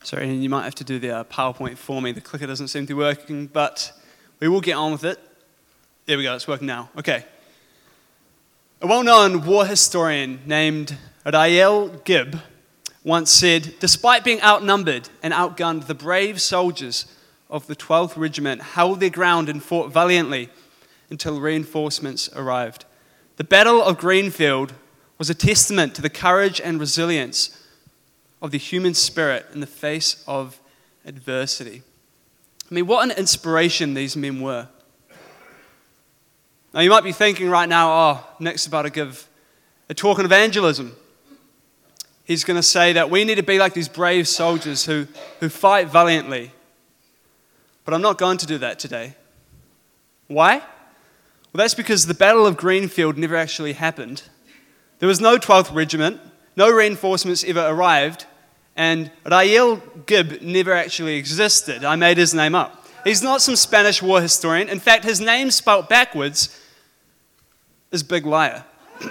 Sorry, you might have to do the PowerPoint for me. The clicker doesn't seem to be working, but we will get on with it. There we go, it's working now. Okay. A well-known war historian named Rael Gibb once said, "Despite being outnumbered and outgunned, the brave soldiers of the 12th Regiment held their ground and fought valiantly until reinforcements arrived. The Battle of Greenfield was a testament to the courage and resilience of the human spirit in the face of adversity." I mean, what an inspiration these men were. Now, you might be thinking right now, Nick's about to give a talk on evangelism. He's going to say that we need to be like these brave soldiers who fight valiantly. But I'm not going to do that today. Why? Well, that's because the Battle of Greenfield never actually happened. There was no 12th Regiment, no reinforcements ever arrived, and Rael Gibb never actually existed. I made his name up. He's not some Spanish war historian. In fact, his name spelt backwards is Big Liar.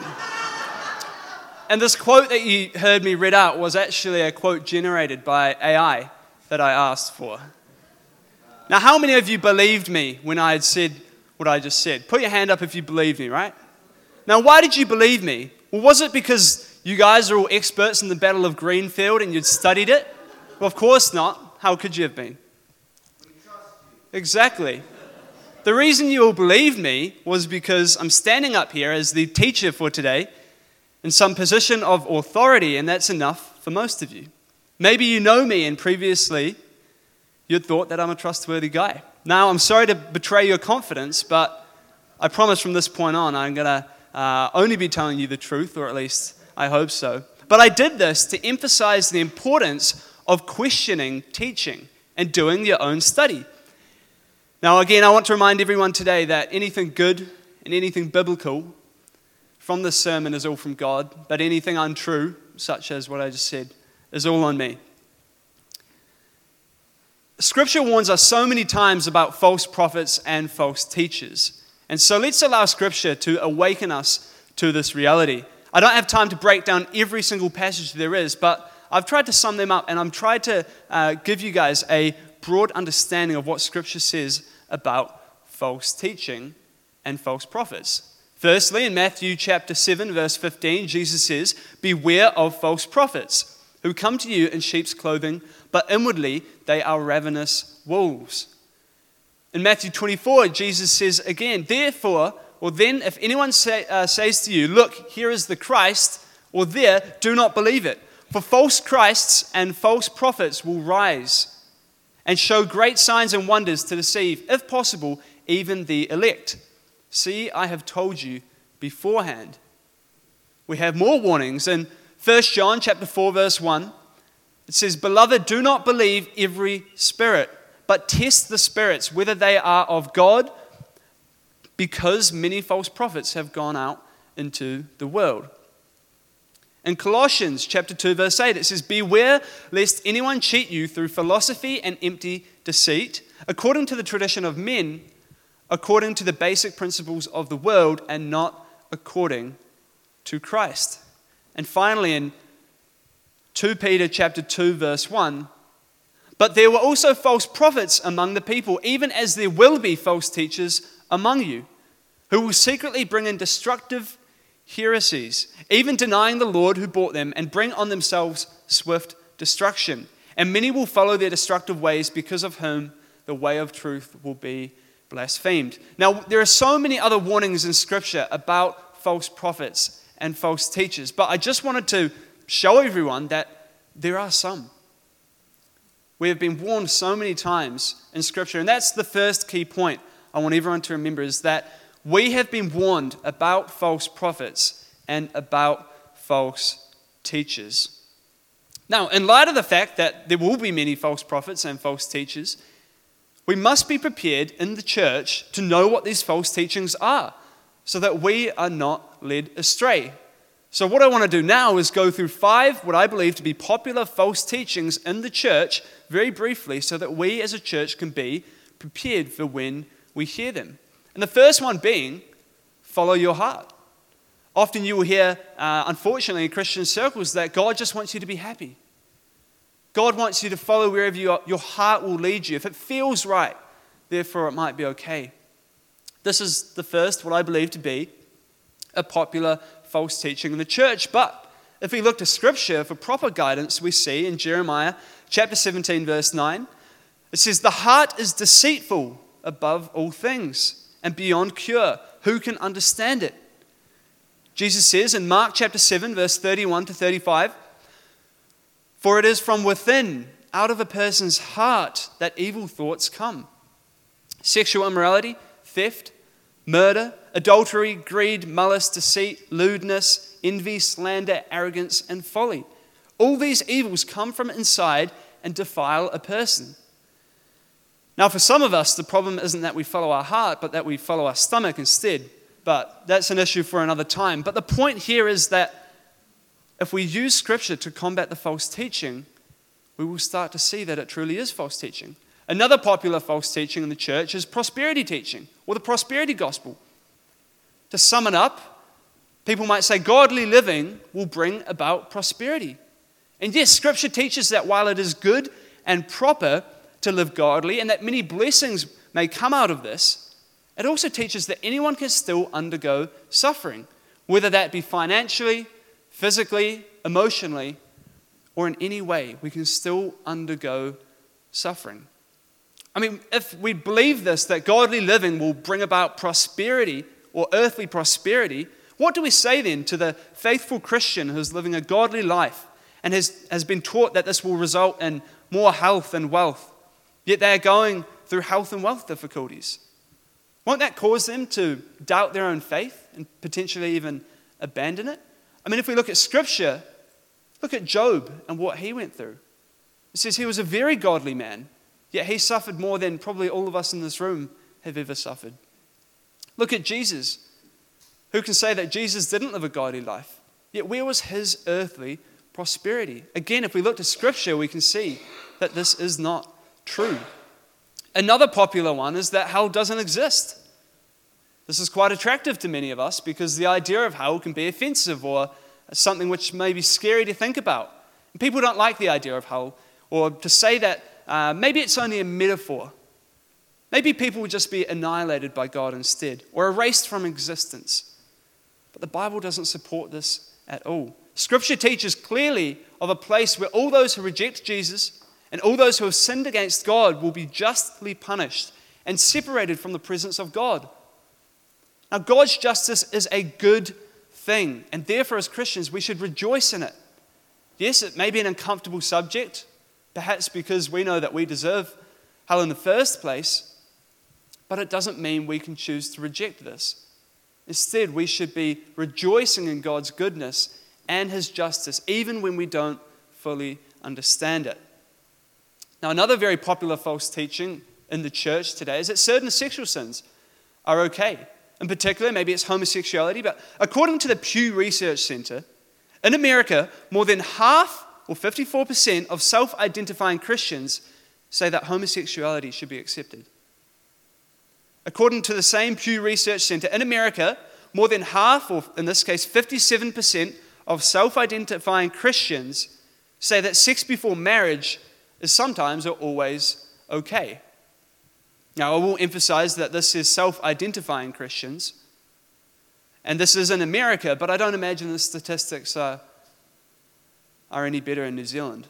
And this quote that you heard me read out was actually a quote generated by AI that I asked for. Now, how many of you believed me when I had said what I just said? Put your hand up if you believed me, right? Now, why did you believe me? Well, was it because you guys are all experts in the Battle of Greenfield and you'd studied it? Well, of course not. How could you have been? Exactly. The reason you all believed me was because I'm standing up here as the teacher for today in some position of authority, and that's enough for most of you. Maybe you know me and previously you'd thought that I'm a trustworthy guy. Now, I'm sorry to betray your confidence, but I promise from this point on I'm going to only be telling you the truth, or at least I hope so. But I did this to emphasize the importance of questioning teaching and doing your own study. Now, again, I want to remind everyone today that anything good and anything biblical from this sermon is all from God, but anything untrue, such as what I just said, is all on me. Scripture warns us so many times about false prophets and false teachers. And so let's allow Scripture to awaken us to this reality. I don't have time to break down every single passage there is, but I've tried to sum them up, and I'm trying to give you guys a broad understanding of what Scripture says about false teaching and false prophets. Firstly, in Matthew chapter 7, verse 15, Jesus says, "Beware of false prophets, who come to you in sheep's clothing, but inwardly they are ravenous wolves." In Matthew 24, Jesus says again, "Therefore, or then if anyone says to you, 'Look, here is the Christ,' or 'there,' do not believe it. For false Christs and false prophets will rise and show great signs and wonders to deceive, if possible, even the elect. See, I have told you beforehand." We have more warnings. In 1 John chapter 4, verse 1, it says, "Beloved, do not believe every spirit, but test the spirits, whether they are of God, because many false prophets have gone out into the world." In Colossians chapter 2, verse 8, it says, "Beware lest anyone cheat you through philosophy and empty deceit, according to the tradition of men, according to the basic principles of the world, and not according to Christ." And finally, in 2 Peter chapter 2, verse 1, "But there were also false prophets among the people, even as there will be false teachers among you, who will secretly bring in destructive heresies, even denying the Lord who bought them, and bring on themselves swift destruction. And many will follow their destructive ways, because of whom the way of truth will be blasphemed." Now, there are so many other warnings in Scripture about false prophets and false teachers, but I just wanted to show everyone that there are some. We have been warned so many times in Scripture, and that's the first key point I want everyone to remember, is that we have been warned about false prophets and about false teachers. Now, in light of the fact that there will be many false prophets and false teachers, we must be prepared in the church to know what these false teachings are, so that we are not led astray. So what I want to do now is go through 5 what I believe to be popular false teachings in the church very briefly, so that we as a church can be prepared for when we hear them. And the first one being, follow your heart. Often you will hear, unfortunately, in Christian circles, that God just wants you to be happy. God wants you to follow wherever your heart will lead you. If it feels right, therefore it might be okay. This is the first, what I believe to be, a popular false teaching in the church. But if we look to Scripture for proper guidance, we see in Jeremiah chapter 17, verse 9, it says, "The heart is deceitful above all things and beyond cure. Who can understand it?" Jesus says in Mark chapter 7, verse 31 to 35, "For it is from within, out of a person's heart, that evil thoughts come. Sexual immorality, theft, murder, adultery, greed, malice, deceit, lewdness, envy, slander, arrogance, and folly. All these evils come from inside and defile a person." Now, for some of us, the problem isn't that we follow our heart, but that we follow our stomach instead. But that's an issue for another time. But the point here is that if we use Scripture to combat the false teaching, we will start to see that it truly is false teaching. Another popular false teaching in the church is prosperity teaching, or the prosperity gospel. To sum it up, people might say godly living will bring about prosperity. And yes, Scripture teaches that while it is good and proper to live godly and that many blessings may come out of this, it also teaches that anyone can still undergo suffering, whether that be financially, physically, emotionally, or in any way. We can still undergo suffering. I mean, if we believe this, that godly living will bring about prosperity or earthly prosperity, what do we say then to the faithful Christian who's living a godly life and has been taught that this will result in more health and wealth, yet they are going through health and wealth difficulties? Won't that cause them to doubt their own faith and potentially even abandon it? I mean, if we look at Scripture, look at Job and what he went through. It says he was a very godly man, yet he suffered more than probably all of us in this room have ever suffered. Look at Jesus. Who can say that Jesus didn't live a godly life? Yet where was his earthly prosperity? Again, if we look to Scripture, we can see that this is not true. Another popular one is that hell doesn't exist. This is quite attractive to many of us because the idea of hell can be offensive or something which may be scary to think about. And people don't like the idea of hell, or to say that maybe it's only a metaphor. Maybe people would just be annihilated by God instead, or erased from existence. But the Bible doesn't support this at all. Scripture teaches clearly of a place where all those who reject Jesus and all those who have sinned against God will be justly punished and separated from the presence of God. Now, God's justice is a good thing, and therefore as Christians we should rejoice in it. Yes, it may be an uncomfortable subject, perhaps because we know that we deserve hell in the first place, but it doesn't mean we can choose to reject this. Instead, we should be rejoicing in God's goodness and His justice, even when we don't fully understand it. Now, another very popular false teaching in the church today is that certain sexual sins are okay. In particular, maybe it's homosexuality, but according to the Pew Research Center, in America, more than half, or 54%, of self-identifying Christians say that homosexuality should be accepted. According to the same Pew Research Center, in America, more than half, or in this case 57%, of self-identifying Christians say that sex before marriage is sometimes or always okay. Now, I will emphasize that this is self-identifying Christians, and this is in America, but I don't imagine the statistics are any better in New Zealand.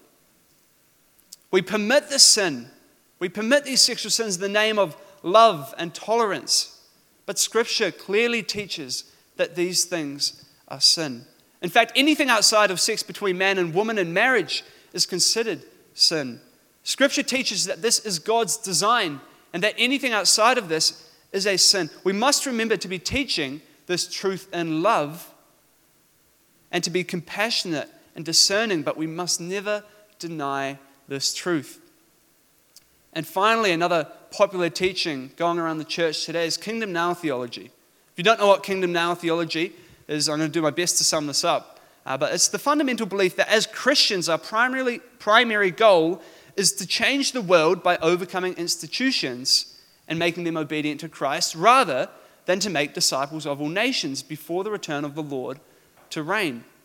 We permit this sin. We permit these sexual sins in the name of love and tolerance, but Scripture clearly teaches that these things are sin. In fact, anything outside of sex between man and woman in marriage is considered sin. Scripture teaches that this is God's design and that anything outside of this is a sin. We must remember to be teaching this truth in love and to be compassionate and discerning, but we must never deny this truth. And finally, another popular teaching going around the church today is Kingdom Now theology. If you don't know what Kingdom Now theology is, I'm going to do my best to sum this up. But it's the fundamental belief that as Christians, our primary goal is to change the world by overcoming institutions and making them obedient to Christ, rather than to make disciples of all nations before the return of the Lord to reign.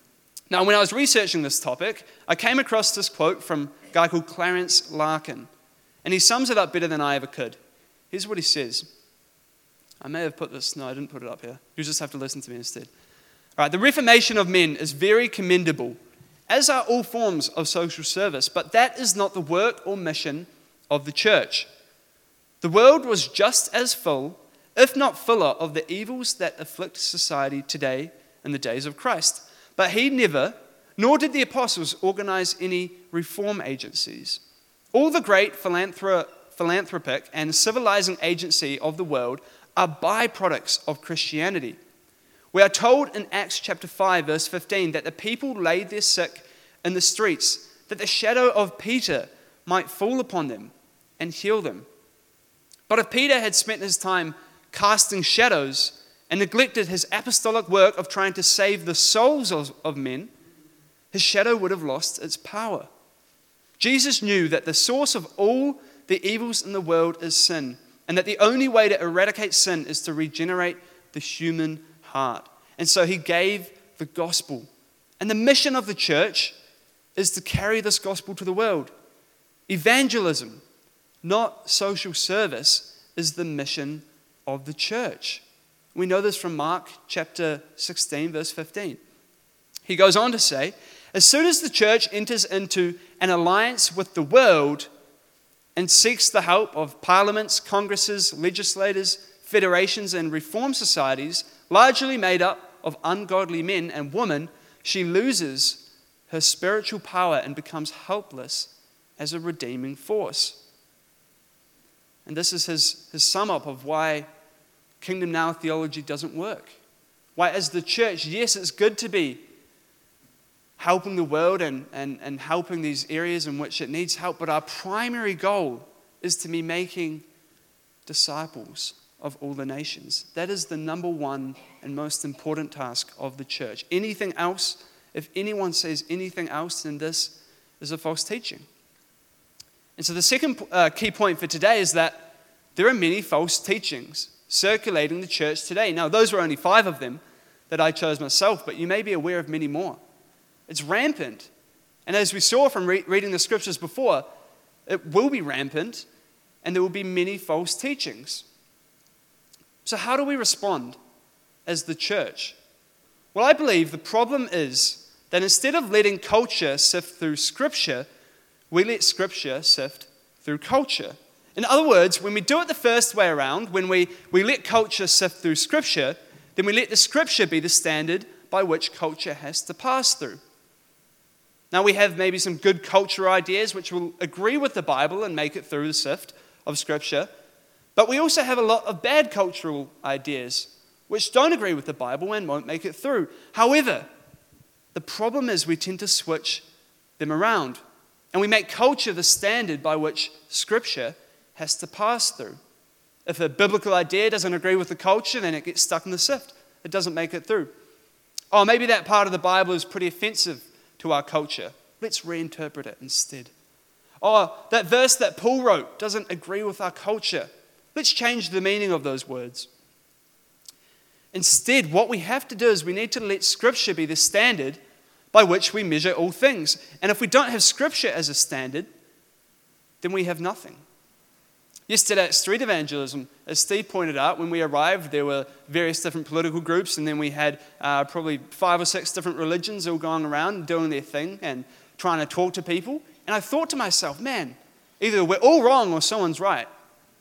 Now, when I was researching this topic, I came across this quote from a guy called Clarence Larkin, and he sums it up better than I ever could. Here's what he says. I may have put this, no, I didn't put it up here. You'll just have to listen to me instead. All right, the reformation of men is very commendable, as are all forms of social service, but that is not the work or mission of the church. The world was just as full, if not fuller, of the evils that afflict society today in the days of Christ. But he never, nor did the apostles, organize any reform agencies. All the great philanthropic and civilizing agency of the world are byproducts of Christianity. We are told in Acts chapter 5, verse 15, that the people laid their sick in the streets, that the shadow of Peter might fall upon them and heal them. But if Peter had spent his time casting shadows and neglected his apostolic work of trying to save the souls of men, his shadow would have lost its power. Jesus knew that the source of all the evils in the world is sin, and that the only way to eradicate sin is to regenerate the human heart. And so he gave the gospel. And the mission of the church is to carry this gospel to the world. Evangelism, not social service, is the mission of the church. We know this from Mark chapter 16, verse 15. He goes on to say, as soon as the church enters into an alliance with the world and seeks the help of parliaments, congresses, legislators, federations, and reform societies, largely made up of ungodly men and women, she loses her spiritual power and becomes helpless as a redeeming force. And this is his sum up of why Kingdom Now theology doesn't work. Why, as the church, yes, it's good to be helping the world and helping these areas in which it needs help, but our primary goal is to be making disciples of all the nations. That is the number one and most important task of the church. Anything else, if anyone says anything else, then this is a false teaching. And so the second key point for today is that there are many false teachings circulating the church today. Now, those were only 5 of them that I chose myself, but you may be aware of many more. It's rampant. And as we saw from reading the scriptures before, it will be rampant, and there will be many false teachings. So how do we respond as the church? Well, I believe the problem is that instead of letting culture sift through Scripture, we let Scripture sift through culture. In other words, when we do it the first way around, when we let culture sift through Scripture, then we let the Scripture be the standard by which culture has to pass through. Now, we have maybe some good culture ideas which will agree with the Bible and make it through the sift of Scripture, but we also have a lot of bad cultural ideas which don't agree with the Bible and won't make it through. However, the problem is we tend to switch them around, and we make culture the standard by which Scripture has to pass through. If a biblical idea doesn't agree with the culture, then it gets stuck in the sift. It doesn't make it through. Oh, maybe that part of the Bible is pretty offensive to our culture. Let's reinterpret it instead. Oh, that verse that Paul wrote doesn't agree with our culture. Let's change the meaning of those words. Instead, what we have to do is we need to let Scripture be the standard by which we measure all things. And if we don't have Scripture as a standard, then we have nothing. Yesterday at Street Evangelism, as Steve pointed out, when we arrived, there were various different political groups, and then we had probably 5 or 6 different religions all going around doing their thing and trying to talk to people. And I thought to myself, man, either we're all wrong or someone's right.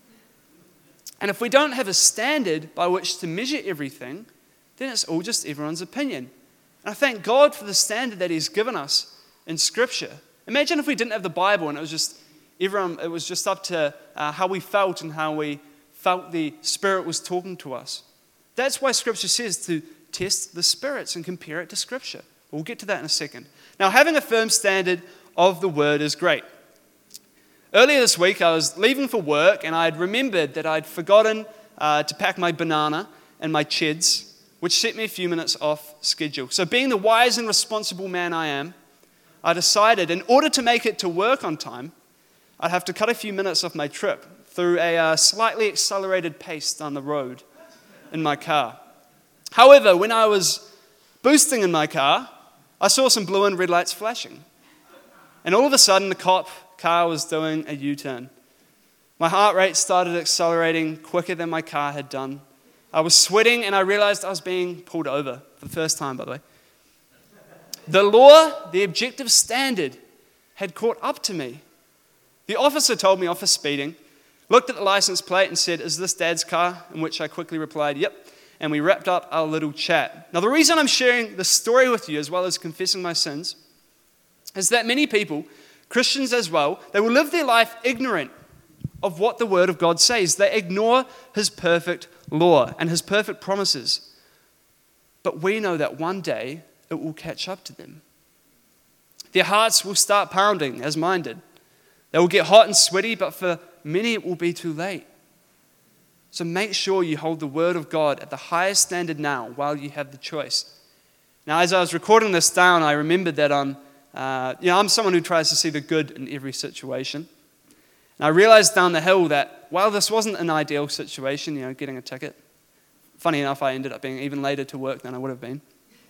And if we don't have a standard by which to measure everything, then it's all just everyone's opinion. And I thank God for the standard that He's given us in Scripture. Imagine if we didn't have the Bible and it was just up to how we felt and how we felt the Spirit was talking to us. That's why Scripture says to test the spirits and compare it to Scripture. We'll get to that in a second. Now, having a firm standard of the Word is great. Earlier this week, I was leaving for work and I had remembered that I'd forgotten to pack my banana and my chids, which set me a few minutes off schedule. So being the wise and responsible man I am, I decided in order to make it to work on time, I'd have to cut a few minutes off my trip through a slightly accelerated pace down the road in my car. However, when I was boosting in my car, I saw some blue and red lights flashing. And all of a sudden, the cop car was doing a U-turn. My heart rate started accelerating quicker than my car had done. I was sweating, and I realized I was being pulled over for the first time, by the way. The law, the objective standard, had caught up to me. The officer told me off for speeding, looked at the license plate and said, "Is this Dad's car?" In which I quickly replied, "Yep." And we wrapped up our little chat. Now, the reason I'm sharing this story with you, as well as confessing my sins, is that many people, Christians as well, they will live their life ignorant of what the Word of God says. They ignore His perfect law and His perfect promises. But we know that one day it will catch up to them. Their hearts will start pounding, as mine did. They will get hot and sweaty, but for many it will be too late. So make sure you hold the Word of God at the highest standard now while you have the choice. Now, as I was recording this down, I remembered that I'm someone who tries to see the good in every situation. And I realized down the hill that while this wasn't an ideal situation, getting a ticket, funny enough, I ended up being even later to work than I would have been.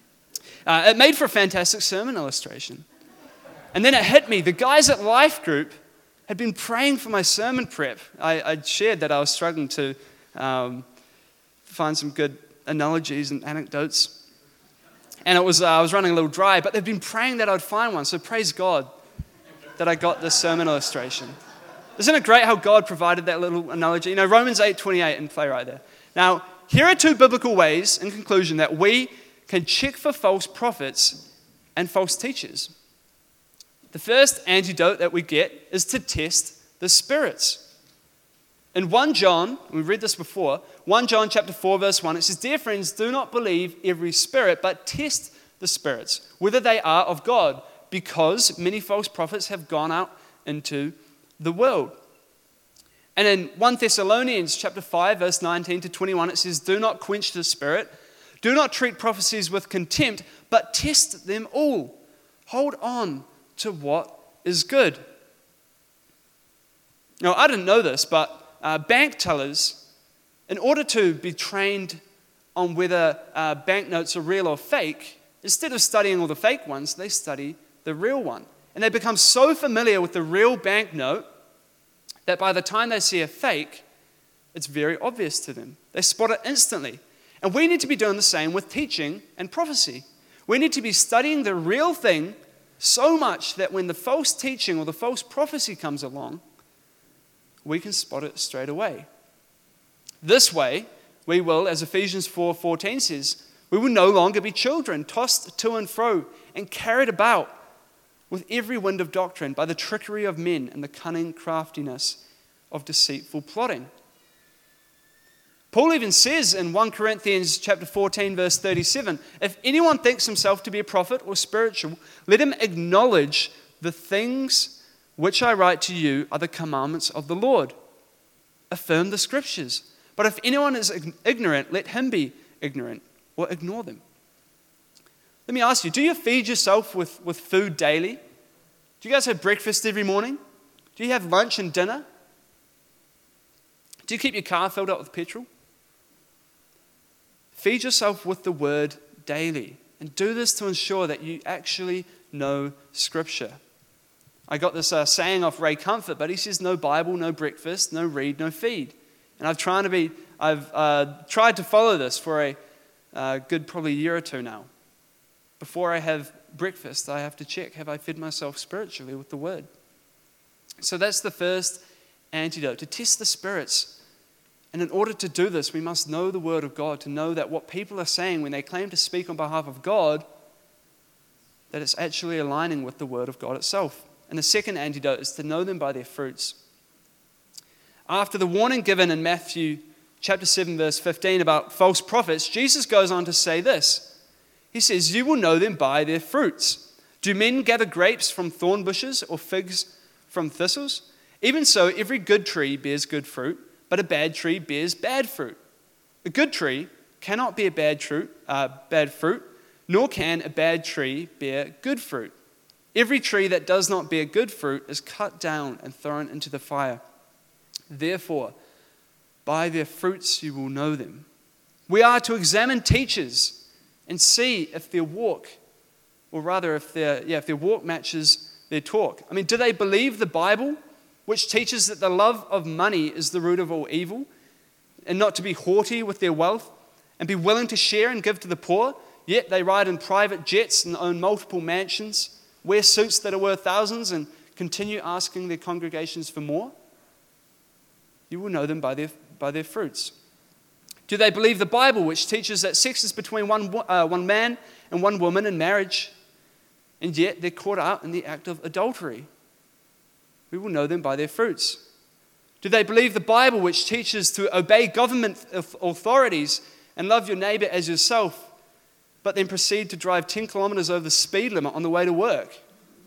It made for a fantastic sermon illustration. And then it hit me. The guys at Life Group had been praying for my sermon prep. I shared that I was struggling to find some good analogies and anecdotes. And I was running a little dry, but they've been praying that I'd find one. So praise God that I got this sermon illustration. Isn't it great how God provided that little analogy? Romans 8:28 in play right there. Now, here are two biblical ways, in conclusion, that we can check for false prophets and false teachers. The first antidote that we get is to test the spirits. In 1 John, we've read this before, 1 John chapter 4, verse 1, it says, "Dear friends, do not believe every spirit, but test the spirits, whether they are of God, because many false prophets have gone out into the world." And in 1 Thessalonians chapter 5, verse 19 to 21, it says, "Do not quench the spirit, do not treat prophecies with contempt, but test them all. Hold on to what is good." Now, I didn't know this, but bank tellers, in order to be trained on whether banknotes are real or fake, instead of studying all the fake ones, they study the real one. And they become so familiar with the real banknote that by the time they see a fake, it's very obvious to them. They spot it instantly. And we need to be doing the same with teaching and prophecy. We need to be studying the real thing so much that when the false teaching or the false prophecy comes along, we can spot it straight away. This way, we will, as Ephesians 4:14 says, we will no longer be children, tossed to and fro and carried about with every wind of doctrine by the trickery of men and the cunning craftiness of deceitful plotting. Paul even says in 1 Corinthians chapter 14, verse 37, "If anyone thinks himself to be a prophet or spiritual, let him acknowledge the things which I write to you are the commandments of the Lord. Affirm the scriptures. But if anyone is ignorant, let him be ignorant or ignore them." Let me ask you, do you feed yourself with food daily? Do you guys have breakfast every morning? Do you have lunch and dinner? Do you keep your car filled up with petrol? Feed yourself with the word daily. And do this to ensure that you actually know Scripture. I got this saying off Ray Comfort, but he says no Bible, no breakfast, no read, no feed. And I've tried to follow this for a good probably year or two now. Before I have breakfast, I have to check, have I fed myself spiritually with the Word? So that's the first antidote, to test the spirits. And in order to do this, we must know the Word of God, to know that what people are saying when they claim to speak on behalf of God, that it's actually aligning with the Word of God itself. And the second antidote is to know them by their fruits. After the warning given in Matthew chapter 7, verse 15 about false prophets, Jesus goes on to say this. He says, "You will know them by their fruits. Do men gather grapes from thorn bushes or figs from thistles? Even so, every good tree bears good fruit, but a bad tree bears bad fruit. A good tree cannot bear bad fruit, nor can a bad tree bear good fruit. Every tree that does not bear good fruit is cut down and thrown into the fire. Therefore, by their fruits you will know them." We are to examine teachers and see if their walk Or rather, if their walk matches their talk. I mean, do they believe the Bible, which teaches that the love of money is the root of all evil, and not to be haughty with their wealth, and be willing to share and give to the poor? Yet they ride in private jets and own multiple mansions, wear suits that are worth thousands, and continue asking their congregations for more? You will know them by their fruits. Do they believe the Bible, which teaches that sex is between one man and one woman in marriage, and yet they're caught out in the act of adultery? We will know them by their fruits. Do they believe the Bible, which teaches to obey government authorities and love your neighbor as yourself, but then proceed to drive 10 kilometers over the speed limit on the way to work?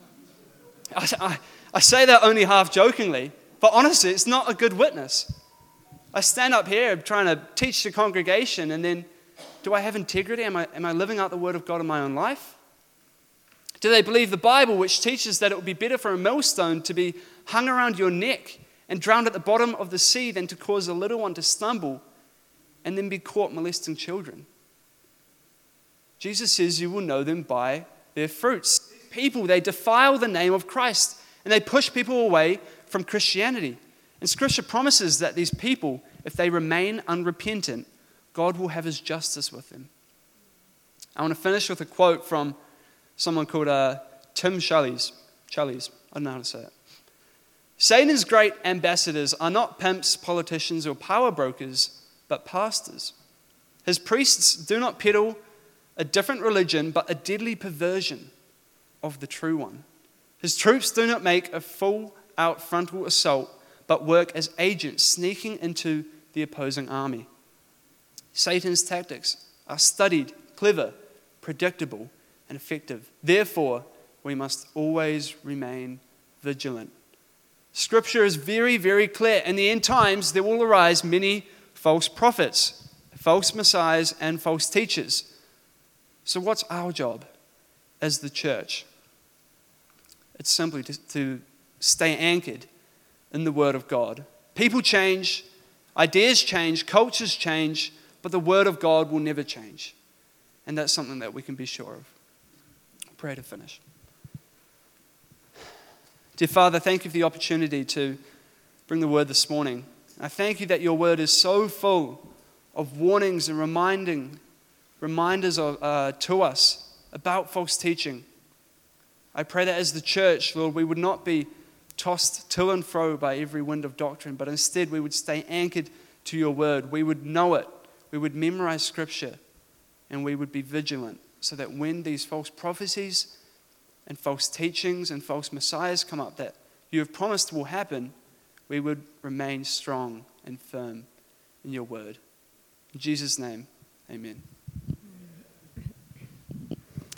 I say that only half jokingly, but honestly, it's not a good witness. I stand up here trying to teach the congregation, and then do I have integrity? Am I living out the Word of God in my own life? Do they believe the Bible, which teaches that it would be better for a millstone to be hung around your neck and drowned at the bottom of the sea than to cause a little one to stumble and then be caught molesting children? Jesus says you will know them by their fruits. People, they defile the name of Christ, and they push people away from Christianity. And Scripture promises that these people, if they remain unrepentant, God will have his justice with them. I want to finish with a quote from someone called Tim Challies. I don't know how to say it. Satan's great ambassadors are not pimps, politicians, or power brokers, but pastors. His priests do not peddle a different religion, but a deadly perversion of the true one. His troops do not make a full-out frontal assault, but work as agents sneaking into the opposing army. Satan's tactics are studied, clever, predictable, and effective. Therefore, we must always remain vigilant. Scripture is very, very clear. In the end times, there will arise many false prophets, false messiahs, and false teachers. So what's our job as the church? It's simply to stay anchored in the Word of God. People change, ideas change, cultures change, but the Word of God will never change. And that's something that we can be sure of. I'll pray to finish. Dear Father, thank you for the opportunity to bring the Word this morning. I thank you that your Word is so full of warnings and reminders to us about false teaching. I pray that as the church, Lord, we would not be tossed to and fro by every wind of doctrine, but instead we would stay anchored to your word. We would know it. We would memorize Scripture, and we would be vigilant so that when these false prophecies and false teachings and false messiahs come up that you have promised will happen, we would remain strong and firm in your word. In Jesus' name, amen.